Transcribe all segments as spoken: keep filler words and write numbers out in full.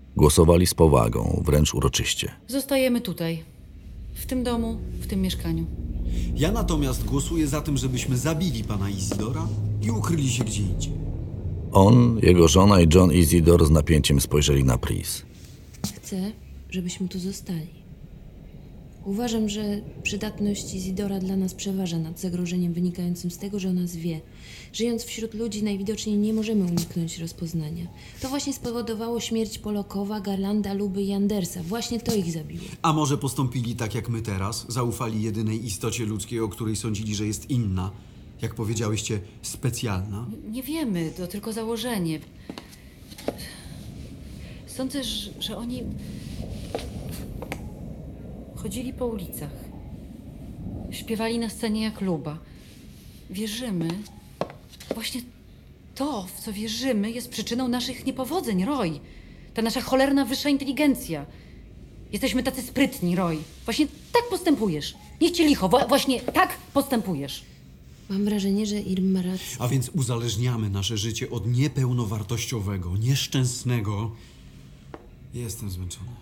Głosowali z powagą, wręcz uroczyście. Zostajemy tutaj. W tym domu, w tym mieszkaniu. Ja natomiast głosuję za tym, żebyśmy zabili pana Izidora i ukryli się gdzie indziej. On, jego żona i John Isidore z napięciem spojrzeli na Pris. Chcę, żebyśmy tu zostali. Uważam, że przydatność Izidora dla nas przeważa nad zagrożeniem wynikającym z tego, że o nas wie. Żyjąc wśród ludzi najwidoczniej nie możemy uniknąć rozpoznania. To właśnie spowodowało śmierć Polokowa, Garlanda, Luby i Andersa. Właśnie to ich zabiło. A może postąpili tak jak my teraz? Zaufali jedynej istocie ludzkiej, o której sądzili, że jest inna. Jak powiedziałyście, specjalna? Nie wiemy, to tylko założenie. Sądzę, że, że oni chodzili po ulicach. Śpiewali na scenie jak Luba. Wierzymy. Właśnie to, w co wierzymy, jest przyczyną naszych niepowodzeń, Roy. Ta nasza cholerna wyższa inteligencja. Jesteśmy tacy sprytni, Roy. Właśnie tak postępujesz. Niech cię licho, Wo- właśnie tak postępujesz. Mam wrażenie, że Irm ma rację. A więc uzależniamy nasze życie od niepełnowartościowego, nieszczęsnego. Jestem zmęczony.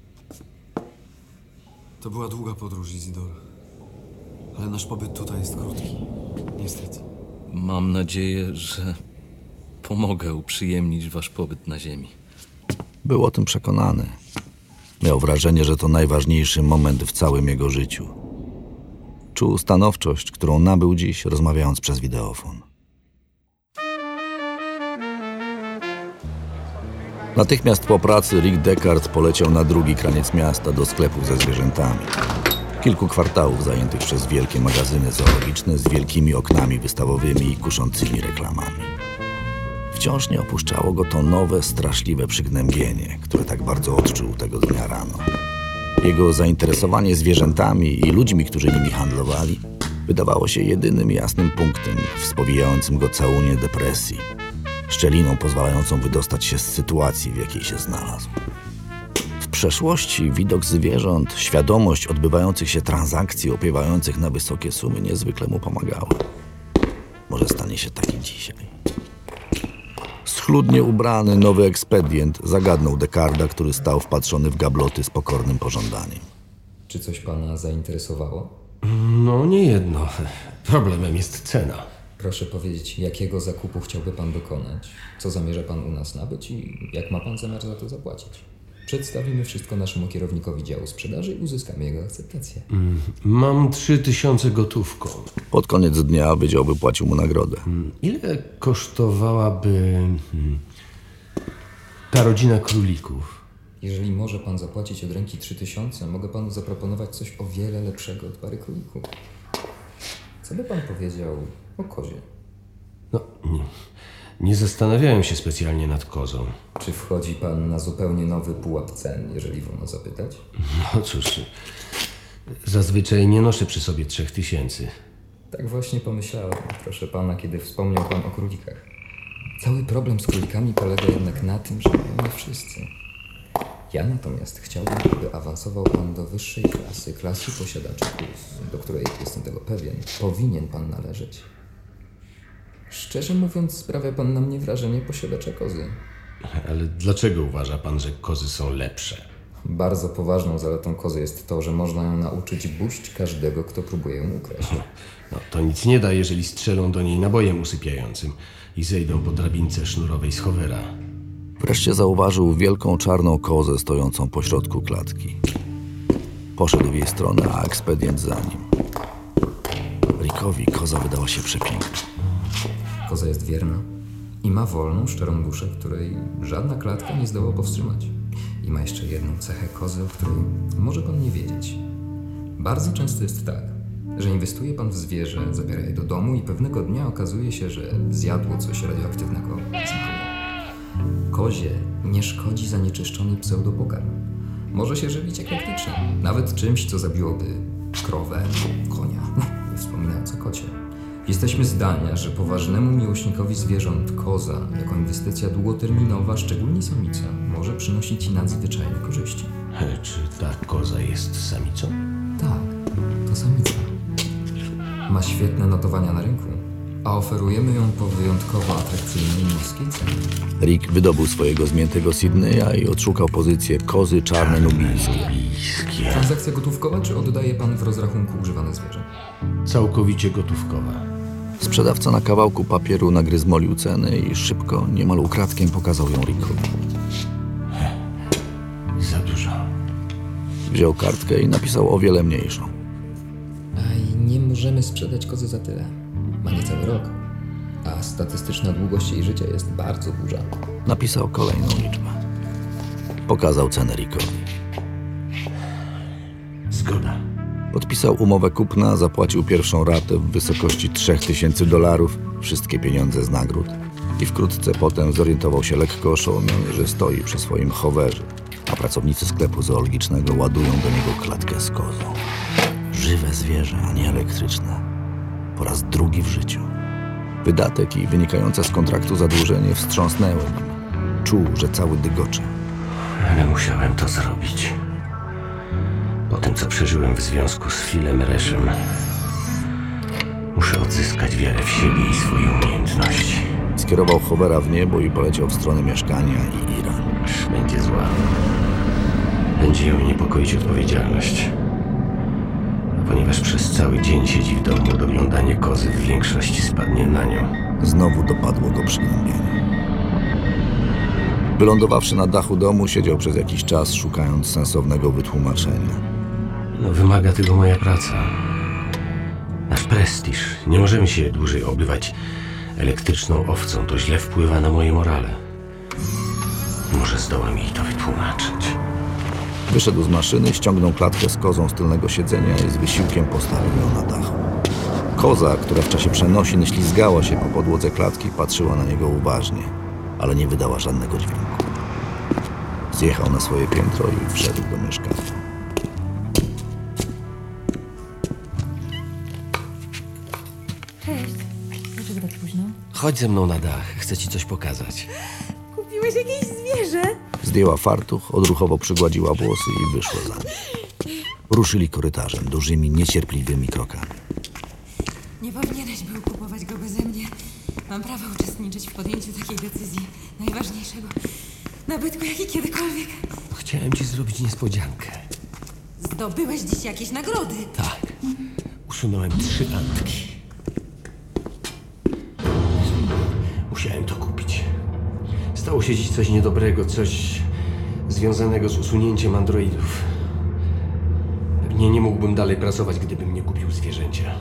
To była długa podróż, Izidor. Ale nasz pobyt tutaj jest krótki. Niestety. Mam nadzieję, że pomogę uprzyjemnić wasz pobyt na ziemi. Był o tym przekonany. Miał wrażenie, że to najważniejszy moment w całym jego życiu. Czuł stanowczość, którą nabył dziś, rozmawiając przez wideofon. Natychmiast po pracy Rick Deckard poleciał na drugi kraniec miasta do sklepów ze zwierzętami. Kilku kwartałów zajętych przez wielkie magazyny zoologiczne z wielkimi oknami wystawowymi i kuszącymi reklamami. Wciąż nie opuszczało go to nowe, straszliwe przygnębienie, które tak bardzo odczuł tego dnia rano. Jego zainteresowanie zwierzętami i ludźmi, którzy nimi handlowali, wydawało się jedynym jasnym punktem w spowijającym go całunie depresji, szczeliną pozwalającą wydostać się z sytuacji, w jakiej się znalazł. W przeszłości widok zwierząt, świadomość odbywających się transakcji opiewających na wysokie sumy niezwykle mu pomagały. Może stanie się tak i dzisiaj. Schludnie ubrany nowy ekspedient zagadnął Deckarda, który stał wpatrzony w gabloty z pokornym pożądaniem. Czy coś pana zainteresowało? No nie jedno. Problemem jest cena. Proszę powiedzieć, jakiego zakupu chciałby pan dokonać? Co zamierza pan u nas nabyć i jak ma pan zamiar za to zapłacić? Przedstawimy wszystko naszemu kierownikowi działu sprzedaży i uzyskamy jego akceptację. Mm, mam trzy tysiące gotówką. Pod koniec dnia wydział wypłacił mu nagrodę. Mm, ile kosztowałaby hmm, ta rodzina królików? Jeżeli może pan zapłacić od ręki trzy tysiące, mogę panu zaproponować coś o wiele lepszego od pary królików. Co by pan powiedział o kozie? No, nie, nie zastanawiałem się specjalnie nad kozą. Czy wchodzi pan na zupełnie nowy pułap cen, jeżeli wolno zapytać? No cóż, zazwyczaj nie noszę przy sobie trzech tysięcy. Tak właśnie pomyślałem, proszę pana, kiedy wspomniał pan o królikach. Cały problem z królikami polega jednak na tym, że mają nie wszyscy. Ja natomiast chciałbym, aby awansował pan do wyższej klasy, klasy posiadaczy kóz, do której, jestem tego pewien, powinien pan należeć. Szczerze mówiąc, sprawia pan na mnie wrażenie posiadacza kozy. Ale dlaczego uważa pan, że kozy są lepsze? Bardzo poważną zaletą kozy jest to, że można ją nauczyć buść każdego, kto próbuje ją ukraść. No to nic nie da, jeżeli strzelą do niej nabojem usypiającym i zejdą po drabince sznurowej z Howera. Wreszcie zauważył wielką czarną kozę stojącą pośrodku klatki. Poszedł w jej stronę, a ekspedient za nim. Rickowi koza wydała się przepiękna. Koza jest wierna i ma wolną, szczerą duszę, której żadna klatka nie zdoła powstrzymać. I ma jeszcze jedną cechę kozy, o której może pan nie wiedzieć. Bardzo często jest tak, że inwestuje pan w zwierzę, zabiera je do domu i pewnego dnia okazuje się, że zjadło coś radioaktywnego z mało. Kozie nie szkodzi zanieczyszczony pseudopokarm. Może się żywić eklektycznie, nawet czymś, co zabiłoby krowę, konia, nie wspominając o kocie. Jesteśmy zdania, że poważnemu miłośnikowi zwierząt koza, jako inwestycja długoterminowa, szczególnie samica, może przynosić nadzwyczajne korzyści. Czy ta koza jest samicą? Tak, to samica. Ma świetne notowania na rynku. a oferujemy ją po wyjątkowo atrakcyjnej niskiej cenie. Rick wydobył swojego zmiętego Sydneya i odszukał pozycję kozy czarne nubijskie. Transakcja gotówkowa, czy oddaje pan w rozrachunku używane zwierzę? Całkowicie gotówkowa. Sprzedawca na kawałku papieru nagryzmolił cenę i szybko, niemal ukradkiem pokazał ją Rickowi. Za dużo. Wziął kartkę i napisał o wiele mniejszą. A i nie możemy sprzedać kozy za tyle. Ma niecały rok. A statystyczna długość jej życia jest bardzo duża. Napisał kolejną liczbę. Pokazał cenę Rickowi. Zgoda. Podpisał umowę kupna, zapłacił pierwszą ratę w wysokości trzech tysięcy dolarów, wszystkie pieniądze z nagród i wkrótce potem zorientował się lekko oszołomiony, że stoi przy swoim hoverze, a pracownicy sklepu zoologicznego ładują do niego klatkę z kozą. Żywe zwierzę, a nie elektryczne. Po raz drugi w życiu. Wydatek i wynikające z kontraktu zadłużenie wstrząsnęły nim. Czuł, że cały dygocze. Ale musiałem to zrobić. Po tym, co przeżyłem w związku z Philem Reszem, muszę odzyskać wiarę w siebie i swoje umiejętności. Skierował howera w niebo i poleciał w stronę mieszkania i Iran. Będzie zła. Będzie ją niepokoić odpowiedzialność. A ponieważ przez cały dzień siedzi w domu, doglądanie kozy w większości spadnie na nią. Znowu dopadło go przygnębienie. Wylądowawszy na dachu domu, siedział przez jakiś czas, szukając sensownego wytłumaczenia. No, wymaga tego moja praca. Nasz prestiż. Nie możemy się dłużej obywać elektryczną owcą. To źle wpływa na moje morale. Może zdołam jej to wytłumaczyć. Wyszedł z maszyny, ściągnął klatkę z kozą z tylnego siedzenia i z wysiłkiem postawił ją na dachu. Koza, która w czasie przenosin ślizgała się po podłodze klatki, patrzyła na niego uważnie, ale nie wydała żadnego dźwięku. Zjechał na swoje piętro i wszedł do mieszkania. Cześć. Dlaczego tak późno? Chodź ze mną na dach. Chcę ci coś pokazać. Kupiłeś jakieś zwierzę? Zdjęła fartuch, odruchowo przygładziła włosy i wyszła za nim. Ruszyli korytarzem, dużymi, niecierpliwymi krokami. Nie powinieneś był kupować go beze mnie. Mam prawo uczestniczyć w podjęciu takiej decyzji. Najważniejszego nabytku, jaki kiedykolwiek. Chciałem ci zrobić niespodziankę. Zdobyłeś dziś jakieś nagrody. Tak. Usunąłem trzy antki. Musiałem to kupić. Stało się dziś coś niedobrego, coś związanego z usunięciem androidów. Pewnie nie mógłbym dalej pracować, gdybym nie kupił zwierzęcia.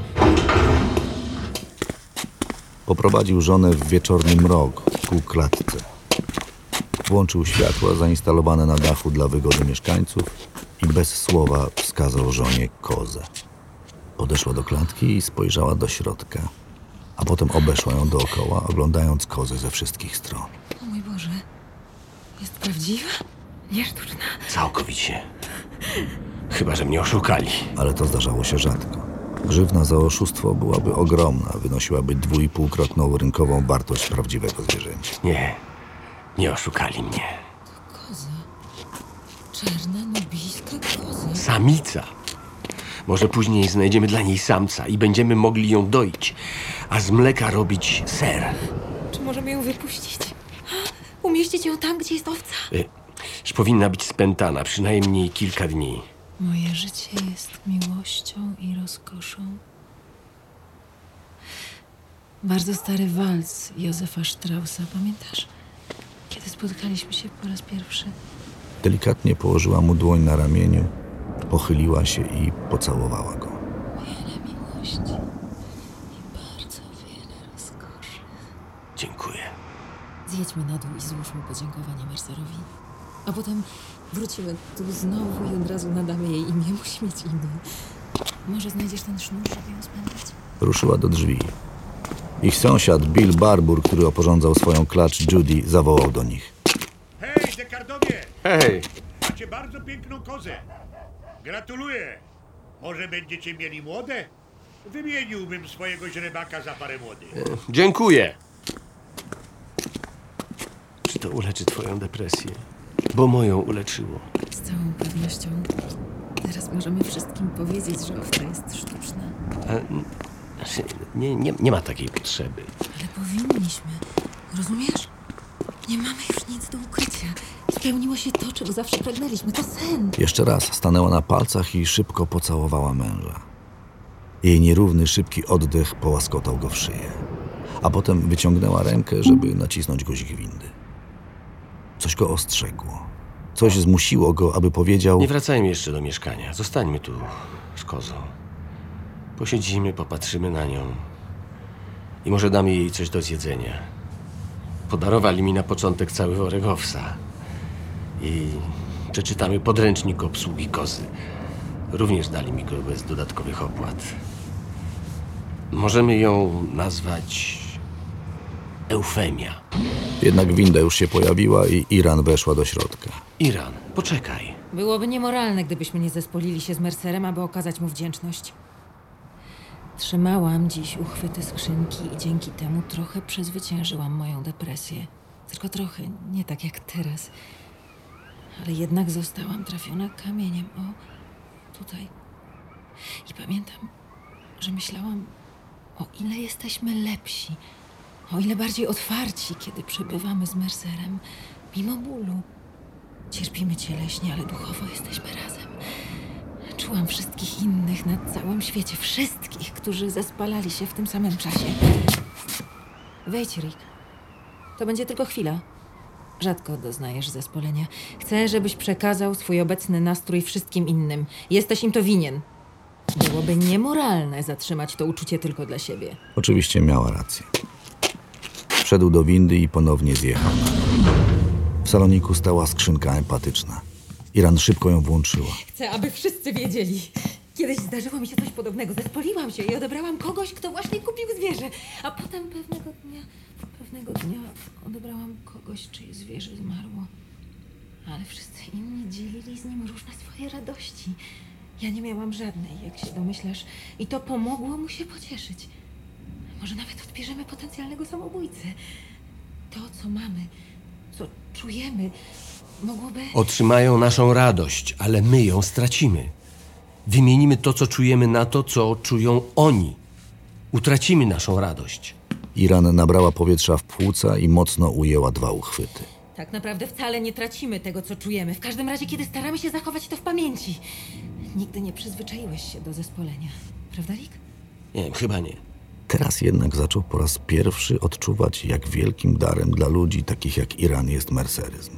Poprowadził żonę w wieczorny mrok ku klatce. Włączył światła zainstalowane na dachu dla wygody mieszkańców i bez słowa wskazał żonie kozę. Podeszła do klatki i spojrzała do środka, a potem obeszła ją dookoła, oglądając kozę ze wszystkich stron. O mój Boże. Jest prawdziwa? Nie sztuczna. Całkowicie. Chyba że mnie oszukali. Ale to zdarzało się rzadko. Grzywna za oszustwo byłaby ogromna, wynosiłaby dwuipółkrotną rynkową wartość prawdziwego zwierzęcia. Nie. Nie oszukali mnie. Koza. Czarna, nubijska koza. Samica. Może później znajdziemy dla niej samca i będziemy mogli ją doić, a z mleka robić ser. Czy możemy ją wypuścić? Umieścić ją tam, gdzie jest owca? Y, Już powinna być spętana, przynajmniej kilka dni. Moje życie jest miłością i rozkoszą. Bardzo stary walc Józefa Straussa, pamiętasz? Kiedy spotkaliśmy się po raz pierwszy. Delikatnie położyła mu dłoń na ramieniu, pochyliła się i pocałowała go. Wiele miłości i bardzo wiele rozkoszy. Dziękuję. Zjedźmy na dół i złóżmy podziękowanie Mercerowi. A potem wrócimy tu znowu i od razu nadamy jej imię. Musi mieć imię. Może znajdziesz ten sznur, żeby ją spędzać? Ruszyła do drzwi. Ich sąsiad Bill Barbour, który oporządzał swoją klacz Judy, zawołał do nich. Hej, Dekardowie! Hej! Macie bardzo piękną kozę. Gratuluję. Może będziecie mieli młode? Wymieniłbym swojego źrebaka za parę młodych. Dziękuję. Czy to uleczy twoją depresję? Bo moją uleczyło. Z całą pewnością. Teraz możemy wszystkim powiedzieć, że owca jest sztuczna. A Znaczy, nie, nie, nie ma takiej potrzeby. Ale powinniśmy. Rozumiesz? Nie mamy już nic do ukrycia. Spełniło się to, czego zawsze pragnęliśmy. To sen. Jeszcze raz stanęła na palcach i szybko pocałowała męża. Jej nierówny, szybki oddech połaskotał go w szyję. A potem wyciągnęła rękę, żeby nacisnąć guzik windy. Coś go ostrzegło. Coś zmusiło go, aby powiedział... Nie wracajmy jeszcze do mieszkania. Zostańmy tu z kozą. Posiedzimy, popatrzymy na nią. I może damy jej coś do zjedzenia. Podarowali mi na początek cały worek owsa. I przeczytamy podręcznik obsługi kozy. Również dali mi go bez dodatkowych opłat. Możemy ją nazwać Eufemia. Jednak winda już się pojawiła i Iran weszła do środka. Iran, poczekaj. Byłoby niemoralne, gdybyśmy nie zespolili się z Mercerem, aby okazać mu wdzięczność. Trzymałam dziś uchwyty skrzynki i dzięki temu trochę przezwyciężyłam moją depresję. Tylko trochę, nie tak jak teraz. Ale jednak zostałam trafiona kamieniem. O, tutaj. I pamiętam, że myślałam, o ile jesteśmy lepsi, o ile bardziej otwarci, kiedy przebywamy z Mercerem, mimo bólu. Cierpimy cieleśnie, ale duchowo jesteśmy razem. Czułam wszystkich innych na całym świecie, wszystkich, którzy zespalali się w tym samym czasie. Wejdź, Rick. To będzie tylko chwila. Rzadko doznajesz zespolenia. Chcę, żebyś przekazał swój obecny nastrój wszystkim innym. Jesteś im to winien. Byłoby niemoralne zatrzymać to uczucie tylko dla siebie. Oczywiście miała rację. Wszedł do windy i ponownie zjechał na dół. W saloniku stała skrzynka empatyczna. Iran szybko ją włączyła. Chcę, aby wszyscy wiedzieli. Kiedyś zdarzyło mi się coś podobnego. Zespoliłam się i odebrałam kogoś, kto właśnie kupił zwierzę. A potem pewnego dnia, pewnego dnia odebrałam kogoś, czyje zwierzę zmarło. Ale wszyscy inni dzielili z nim różne swoje radości. Ja nie miałam żadnej, jak się domyślasz. I to pomogło mu się pocieszyć. Może nawet odbierzemy potencjalnego samobójcę. To, co mamy, co czujemy, mogłoby... Otrzymają naszą radość, ale my ją stracimy. Wymienimy to, co czujemy, na to, co czują oni. Utracimy naszą radość. Iran nabrała powietrza w płuca i mocno ujęła dwa uchwyty. Tak naprawdę wcale nie tracimy tego, co czujemy. W każdym razie, kiedy staramy się zachować to w pamięci. Nigdy nie przyzwyczaiłeś się do zespolenia. Prawda, Rick? Nie, chyba nie. Teraz jednak zaczął po raz pierwszy odczuwać, jak wielkim darem dla ludzi takich jak Iran jest merceryzm.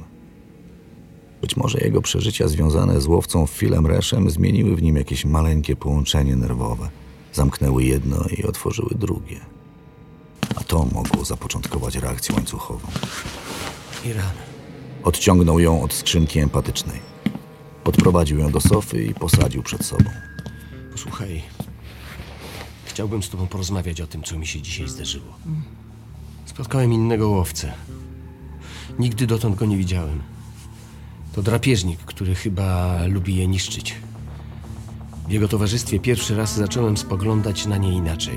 Być może jego przeżycia związane z łowcą Philem Reshem zmieniły w nim jakieś maleńkie połączenie nerwowe. Zamknęły jedno i otworzyły drugie. A to mogło zapoczątkować reakcję łańcuchową. Iran. Odciągnął ją od skrzynki empatycznej. Podprowadził ją do sofy i posadził przed sobą. Posłuchaj. Chciałbym z tobą porozmawiać o tym, co mi się dzisiaj zdarzyło. Spotkałem innego łowcę. Nigdy dotąd go nie widziałem. To drapieżnik, który chyba lubi je niszczyć. W jego towarzystwie pierwszy raz zacząłem spoglądać na nie inaczej.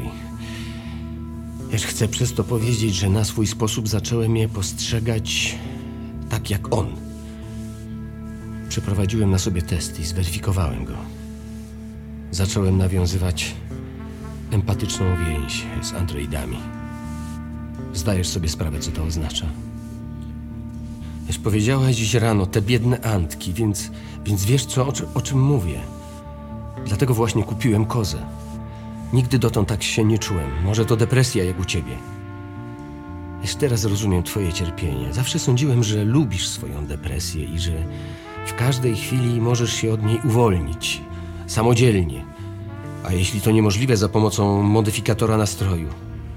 Lecz chcę przez to powiedzieć, że na swój sposób zacząłem je postrzegać tak jak on. Przeprowadziłem na sobie test i zweryfikowałem go. Zacząłem nawiązywać empatyczną więź z androidami. Zdajesz sobie sprawę, co to oznacza? Wiesz, powiedziałaś dziś rano, te biedne Antki, więc, więc wiesz, co, o, czy, o czym mówię. Dlatego właśnie kupiłem kozę. Nigdy dotąd tak się nie czułem. Może to depresja, jak u ciebie. Wiesz, teraz rozumiem twoje cierpienie. Zawsze sądziłem, że lubisz swoją depresję i że w każdej chwili możesz się od niej uwolnić. Samodzielnie. A jeśli to niemożliwe, za pomocą modyfikatora nastroju.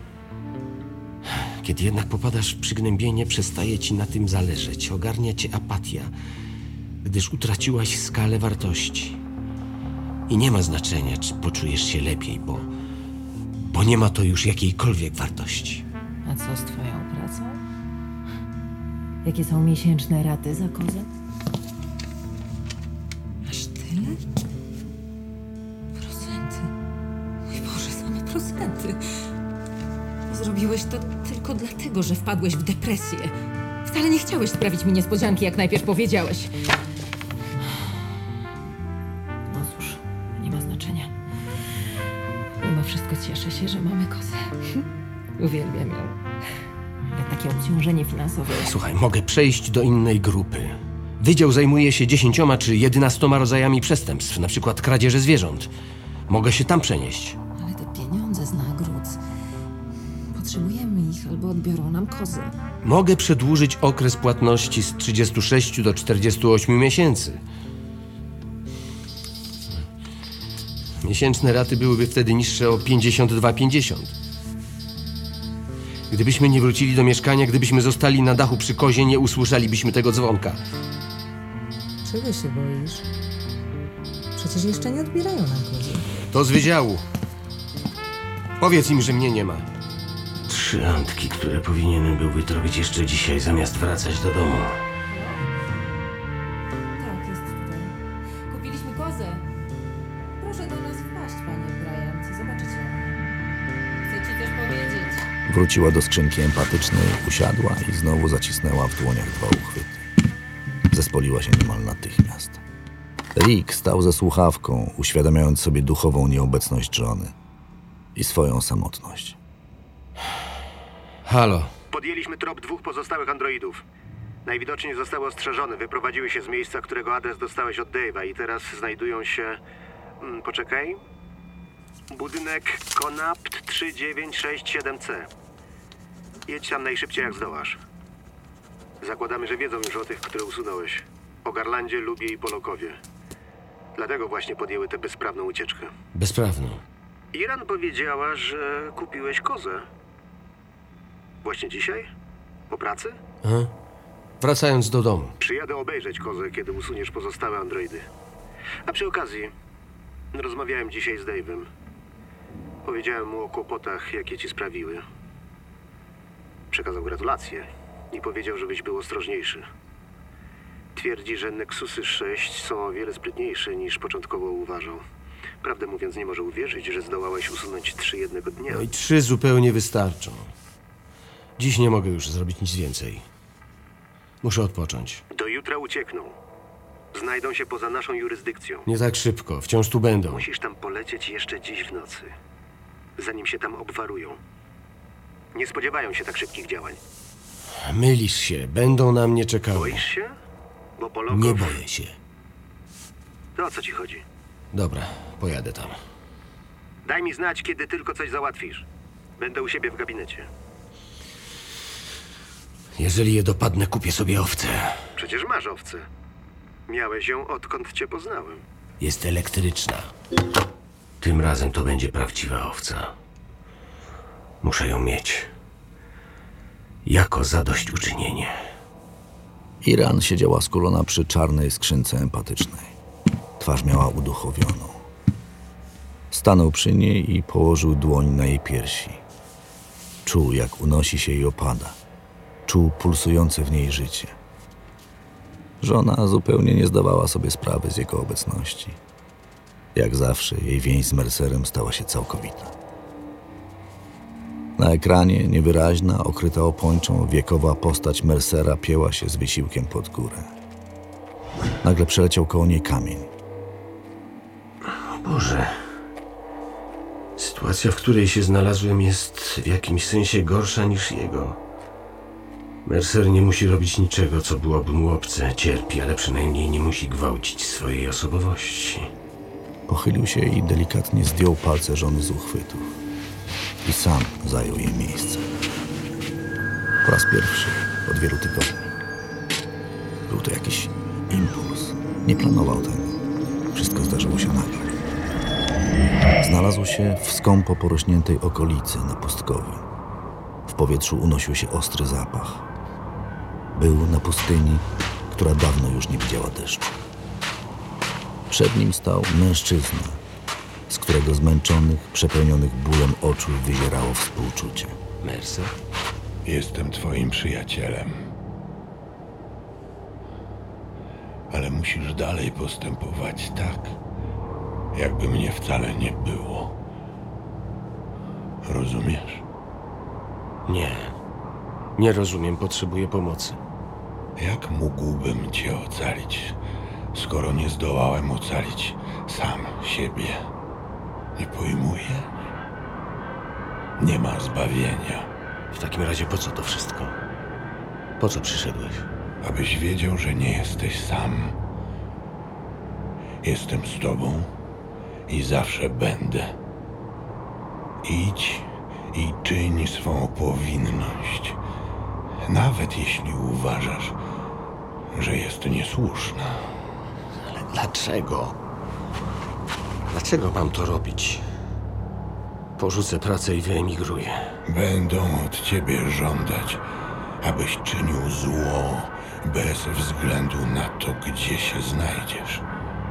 Kiedy jednak popadasz w przygnębienie, przestaje ci na tym zależeć. Ogarnia cię apatia, gdyż utraciłaś skalę wartości. I nie ma znaczenia, czy poczujesz się lepiej, bo, bo nie ma to już jakiejkolwiek wartości. A co z twoją pracą? Jakie są miesięczne raty za kozę? Aż tyle? Procenty. Mój Boże, same procenty. Zrobiłeś to tylko dlatego, że wpadłeś w depresję. Wcale nie chciałeś sprawić mi niespodzianki, jak najpierw powiedziałeś. No cóż, nie ma znaczenia. Nie ma wszystko cieszę się, że mamy kozę. Uwielbiam ją. Jak takie obciążenie finansowe. Słuchaj, mogę przejść do innej grupy. Wydział zajmuje się dziesięcioma czy jedenastoma rodzajami przestępstw, na przykład kradzieży zwierząt. Mogę się tam przenieść. Ale te pieniądze z nagród. Potrzebujemy ich, albo odbiorą nam kozę. Mogę przedłużyć okres płatności z trzydziestu sześciu do czterdziestu ośmiu miesięcy. Miesięczne raty byłyby wtedy niższe o pięćdziesiąt dwa pięćdziesiąt. Gdybyśmy nie wrócili do mieszkania, gdybyśmy zostali na dachu przy kozie, nie usłyszelibyśmy tego dzwonka. Czego się boisz? Przecież jeszcze nie odbierają nam kozy. To z wydziału. Powiedz im, że mnie nie ma. Trzy antki, które powinienem był wytropić jeszcze dzisiaj, zamiast wracać do domu. Tak, jest tutaj. Kupiliśmy kozę. Proszę do nas wpaść, panie Bryant, i zobaczyć ją. Chcę ci też powiedzieć. Wróciła do skrzynki empatycznej, usiadła i znowu zacisnęła w dłoniach dwa uchwyty. Zespoliła się niemal natychmiast. Rick stał ze słuchawką, uświadamiając sobie duchową nieobecność żony i swoją samotność. Halo. Podjęliśmy trop dwóch pozostałych androidów. Najwidoczniej zostały ostrzeżone, wyprowadziły się z miejsca, którego adres dostałeś od Dave'a i teraz znajdują się... Hmm, poczekaj. Budynek Conapt trzy dziewięć sześć siedem C. Jedź tam najszybciej jak zdołasz. Zakładamy, że wiedzą już o tych, które usunąłeś. O Garlandzie, Lubie i Polokowie. Dlatego właśnie podjęły tę bezprawną ucieczkę. Bezprawną. Iran powiedziała, że kupiłeś kozę. Właśnie dzisiaj? Po pracy? Aha. Wracając do domu. Przyjadę obejrzeć kozę, kiedy usuniesz pozostałe androidy. A przy okazji, rozmawiałem dzisiaj z Dave'em. Powiedziałem mu o kłopotach, jakie ci sprawiły. Przekazał gratulacje i powiedział, żebyś był ostrożniejszy. Twierdzi, że Nexusy sześć są o wiele sprytniejsze niż początkowo uważał. Prawdę mówiąc, nie może uwierzyć, że zdołałeś usunąć trzy jednego dnia. No i trzy zupełnie wystarczą. Dziś nie mogę już zrobić nic więcej. Muszę odpocząć. Do jutra uciekną. Znajdą się poza naszą jurysdykcją. Nie tak szybko, wciąż tu będą. Musisz tam polecieć jeszcze dziś w nocy, zanim się tam obwarują. Nie spodziewają się tak szybkich działań. Mylisz się, będą na mnie czekały. Boisz się? Bo Polokow... Nie boję się. To o co ci chodzi? Dobra, pojadę tam. Daj mi znać, kiedy tylko coś załatwisz. Będę u siebie w gabinecie. Jeżeli je dopadnę, kupię sobie owcę. Przecież masz owcę. Miałeś ją, odkąd cię poznałem. Jest elektryczna. Tym razem to będzie prawdziwa owca. Muszę ją mieć. Jako zadośćuczynienie. Iran siedziała skulona przy czarnej skrzynce empatycznej. Twarz miała uduchowioną. Stanął przy niej i położył dłoń na jej piersi. Czuł, jak unosi się i opada. Czuł pulsujące w niej życie. Żona zupełnie nie zdawała sobie sprawy z jego obecności. Jak zawsze, jej więź z Mercerem stała się całkowita. Na ekranie, niewyraźna, okryta opończą, wiekowa postać Mercera pięła się z wysiłkiem pod górę. Nagle przeleciał koło niej kamień. O Boże. Sytuacja, w której się znalazłem, jest w jakimś sensie gorsza niż jego. Mercer nie musi robić niczego, co byłoby mu obce. Cierpi, ale przynajmniej nie musi gwałcić swojej osobowości. Pochylił się i delikatnie zdjął palce żony z uchwytów. I sam zajął jej miejsce. Po raz pierwszy od wielu tygodni. Był to jakiś impuls. Nie planował tego. Wszystko zdarzyło się nagle. Znalazł się w skąpo porośniętej okolicy na pustkowiu. W powietrzu unosił się ostry zapach. Był na pustyni, która dawno już nie widziała deszczu. Przed nim stał mężczyzna, z którego zmęczonych, przepełnionych bólem oczu wyzierało współczucie. Mercer? Jestem twoim przyjacielem. Ale musisz dalej postępować tak, jakby mnie wcale nie było. Rozumiesz? Nie. Nie rozumiem, potrzebuję pomocy. Jak mógłbym cię ocalić, skoro nie zdołałem ocalić sam siebie? Nie pojmuję? nie ma zbawienia. W takim razie po co to wszystko? Po co przyszedłeś? Abyś wiedział, że nie jesteś sam. Jestem z tobą i zawsze będę. Idź i czyń swą powinność, nawet jeśli uważasz, że jest niesłuszna. Ale dlaczego? Dlaczego mam to robić? Porzucę pracę i wyemigruję. Będą od ciebie żądać, abyś czynił zło bez względu na to, gdzie się znajdziesz.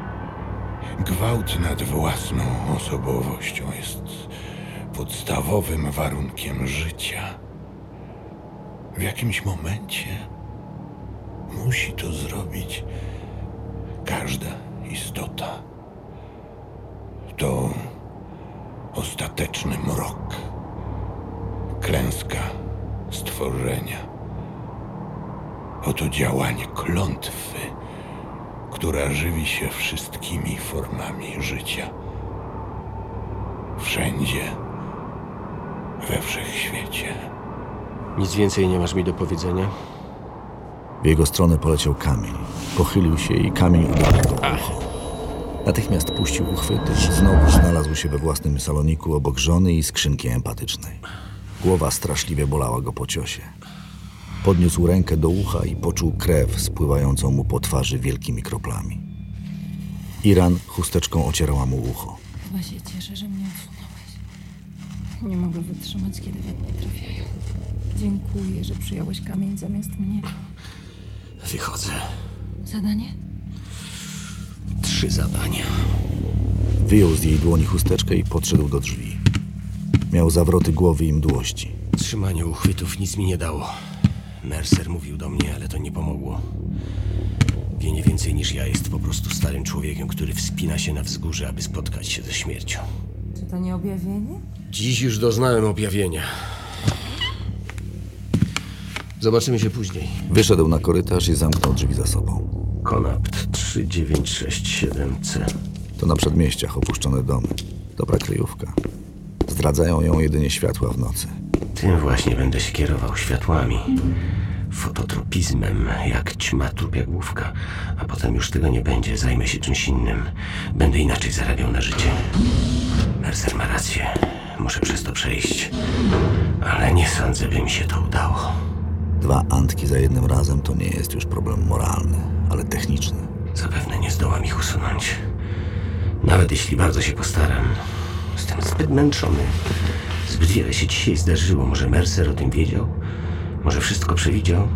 Gwałt nad własną osobowością jest podstawowym warunkiem życia. W jakimś momencie musi to zrobić każda istota. To ostateczny mrok, klęska stworzenia. Oto działanie klątwy, która żywi się wszystkimi formami życia. Wszędzie, we wszechświecie. Nic więcej nie masz mi do powiedzenia? W jego stronę poleciał kamień. Pochylił się i kamień uderzył go w ucho. Natychmiast puścił uchwyty. Znowu znalazł się we własnym saloniku obok żony i skrzynki empatycznej. Głowa straszliwie bolała go po ciosie. Podniósł rękę do ucha i poczuł krew spływającą mu po twarzy wielkimi kroplami. Iran chusteczką ocierała mu ucho. Chyba się cieszę, że mnie odsunąłeś. Nie mogę wytrzymać, kiedy we mnie trafiają. Dziękuję, że przyjąłeś kamień zamiast mnie. Wychodzę. Zadanie? Trzy zadania. Wyjął z jej dłoni chusteczkę i podszedł do drzwi. Miał zawroty głowy i mdłości. Trzymanie uchwytów nic mi nie dało. Mercer mówił do mnie, ale to nie pomogło. Wie nie więcej niż ja, jest po prostu starym człowiekiem, który wspina się na wzgórze, aby spotkać się ze śmiercią. Czy to nie objawienie? Dziś już doznałem objawienia. Zobaczymy się później. Wyszedł na korytarz i zamknął drzwi za sobą. Konapt trzy dziewięć sześć siedem C. To na przedmieściach opuszczone domy. Dobra kryjówka. Zdradzają ją jedynie światła w nocy. Tym właśnie będę się kierował, światłami. Fototropizmem, jak ćma trupiagłówka. A potem już tego nie będzie, zajmę się czymś innym. Będę inaczej zarabiał na życie. Mercer ma rację. Muszę przez to przejść. Ale nie sądzę, by mi się to udało. Dwa antki za jednym razem to nie jest już problem moralny, ale techniczny. Zapewne nie zdołam ich usunąć. Nawet jeśli bardzo się postaram. Jestem zbyt męczony. Zbyt wiele się dzisiaj zdarzyło. Może Mercer o tym wiedział? Może wszystko przewidział?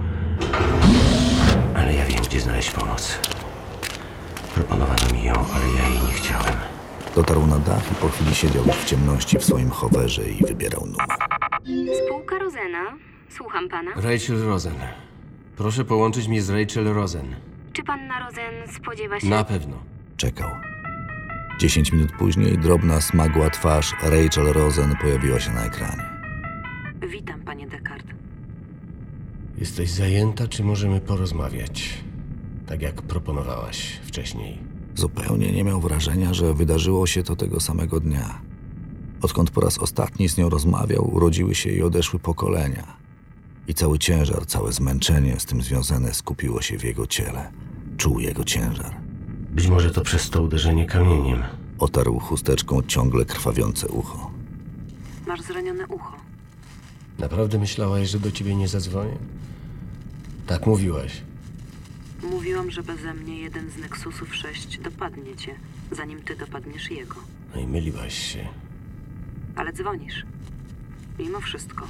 Ale ja wiem, gdzie znaleźć pomoc. Proponowano mi ją, ale ja jej nie chciałem. Dotarł na dach i po chwili siedział w ciemności w swoim chowerze i wybierał numer. Spółka Rosena. Słucham pana. Rachel Rosen. Proszę połączyć mnie z Rachel Rosen. Czy panna Rosen spodziewa się... Na pewno. Czekał. Dziesięć minut później drobna, smagła twarz Rachel Rosen pojawiła się na ekranie. Witam, panie Descartes. Jesteś zajęta, czy możemy porozmawiać? Tak jak proponowałaś wcześniej. Zupełnie nie miał wrażenia, że wydarzyło się to tego samego dnia. Odkąd po raz ostatni z nią rozmawiał, urodziły się i odeszły pokolenia. I cały ciężar, całe zmęczenie z tym związane skupiło się w jego ciele. Czuł jego ciężar. Być może to przez to uderzenie kamieniem. Otarł chusteczką ciągle krwawiące ucho. Masz zranione ucho. Naprawdę myślałaś, że do ciebie nie zadzwonię? Tak mówiłaś. Mówiłam, że beze mnie jeden z Nexusów sześć dopadnie cię, zanim ty dopadniesz jego. No i myliłaś się. Ale dzwonisz. Mimo wszystko.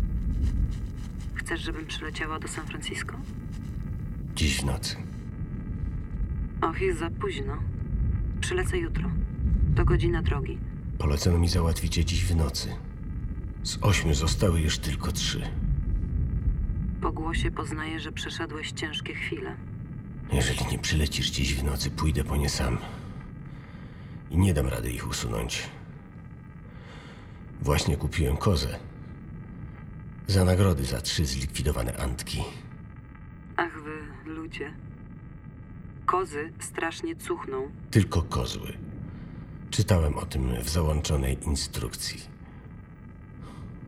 Chcesz, żebym przyleciała do San Francisco? Dziś w nocy. Och, jest za późno. Przylecę jutro. To godzina drogi. Polecono mi załatwić je dziś w nocy. Z ośmiu zostały już tylko trzy. Po głosie poznaję, że przeszedłeś ciężkie chwile. Jeżeli nie przylecisz dziś w nocy, pójdę po nie sam. I nie dam rady ich usunąć. Właśnie kupiłem kozę. Za nagrody za trzy zlikwidowane antki. Ach wy, ludzie. Kozy strasznie cuchną. Tylko kozły. Czytałem o tym w załączonej instrukcji.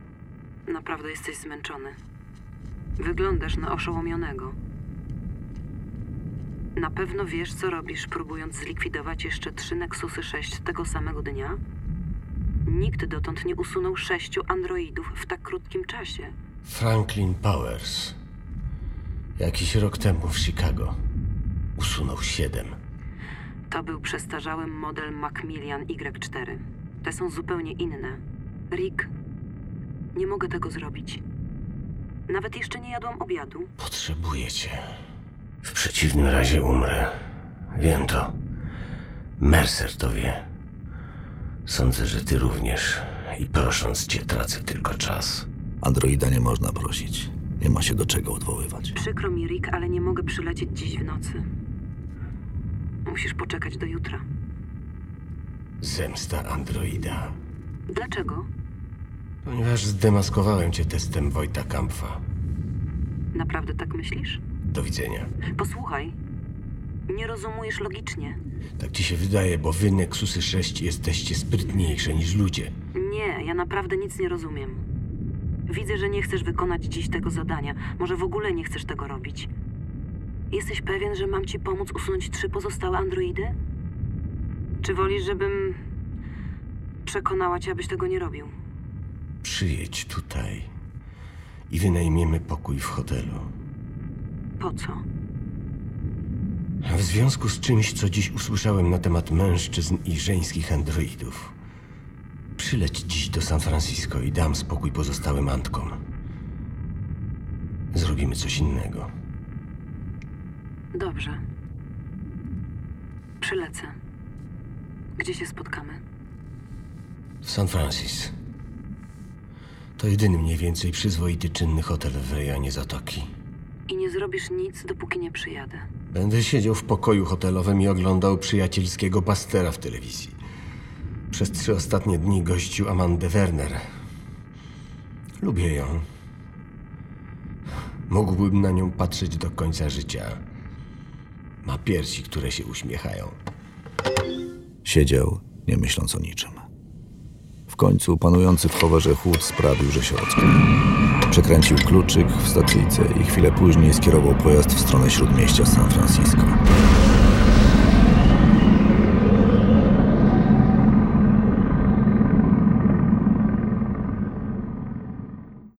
Naprawdę jesteś zmęczony. Wyglądasz na oszołomionego. Na pewno wiesz, co robisz, próbując zlikwidować jeszcze trzy Nexusy sześć tego samego dnia? Nikt dotąd nie usunął sześciu androidów w tak krótkim czasie. Franklin Powers. Jakiś rok temu w Chicago usunął siedem. To był przestarzały model Macmillan Y cztery. Te są zupełnie inne. Rick, nie mogę tego zrobić. Nawet jeszcze nie jadłam obiadu. Potrzebuję cię. W przeciwnym razie umrę. Wiem to. Mercer to wie. Sądzę, że ty również. I prosząc cię, tracę tylko czas. Androida nie można prosić. Nie ma się do czego odwoływać. Przykro mi, Rick, ale nie mogę przylecieć dziś w nocy. Musisz poczekać do jutra. Zemsta androida. Dlaczego? Ponieważ zdemaskowałem cię testem Wojta Kampfa. Naprawdę tak myślisz? Do widzenia. Posłuchaj. Nie rozumiesz logicznie. Tak ci się wydaje, bo wy, Nexusy sześć, jesteście sprytniejsze niż ludzie. Nie, ja naprawdę nic nie rozumiem. Widzę, że nie chcesz wykonać dziś tego zadania. Może w ogóle nie chcesz tego robić. Jesteś pewien, że mam ci pomóc usunąć trzy pozostałe androidy? Czy wolisz, żebym przekonała cię, abyś tego nie robił? Przyjedź tutaj i wynajmiemy pokój w hotelu. Po co? W związku z czymś, co dziś usłyszałem na temat mężczyzn i żeńskich androidów. Przyleć dziś do San Francisco i dam spokój pozostałym antkom. Zrobimy coś innego. Dobrze. Przylecę. Gdzie się spotkamy? W San Francis. To jedyny mniej więcej przyzwoity czynny hotel w rejonie Zatoki. I nie zrobisz nic, dopóki nie przyjadę. Będę siedział w pokoju hotelowym i oglądał przyjacielskiego pastera w telewizji. Przez trzy ostatnie dni gościł Amandę Werner. Lubię ją. Mógłbym na nią patrzeć do końca życia. Ma piersi, które się uśmiechają. Siedział, nie myśląc o niczym. W końcu panujący w chowerze chłód sprawił, że się ocknął. Przekręcił kluczyk w stacyjce i chwilę później skierował pojazd w stronę śródmieścia San Francisco.